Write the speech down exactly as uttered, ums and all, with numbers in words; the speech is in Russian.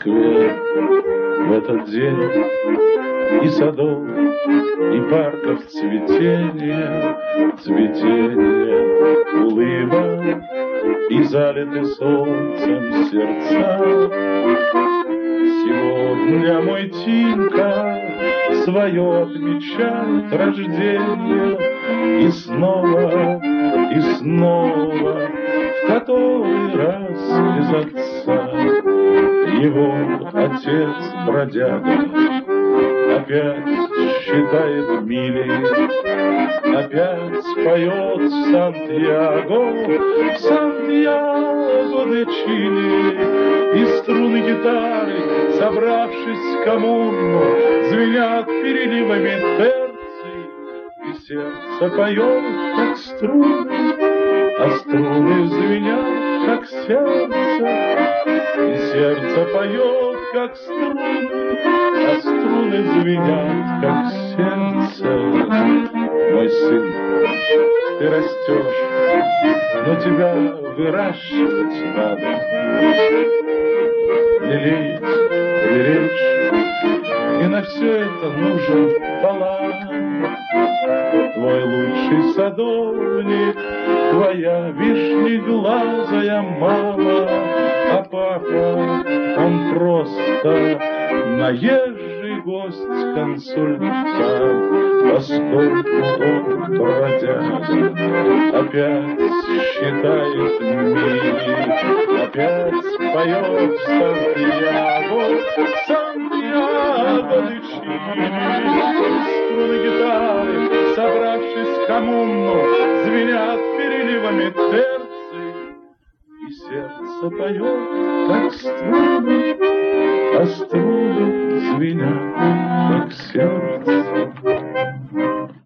Москве в этот день и садов, и парков цветение, цветение, улыбок и залиты солнцем сердца. Сегодня мой Тимка свое отмечает рождение, и снова, и снова, в который раз без отца. Его отец бродяга опять считает мили, опять поет в Сантьяго, в Сантьяго де Чили. И струны гитары, собравшись в коммуну, звенят переливами терций, и сердце поет, как струны, а струны звенят, как сердце, и сердце поет, как струны, а струны звенят, как сердце. Мой сын, ты растешь, но тебя выращивать надо, лелеять, беречь, и на все это нужен талант. Твой лучший садовник, твоя вишнеглазая мама, а папа, он просто наезжий гость-консультант, поскольку он бродяга опять считает мили, опять поет в Сантьяго, Сантьяго де Чили. Струны гитары, собравшись в коммуну, звенят переливами терций, и сердце поет, как струны, а струны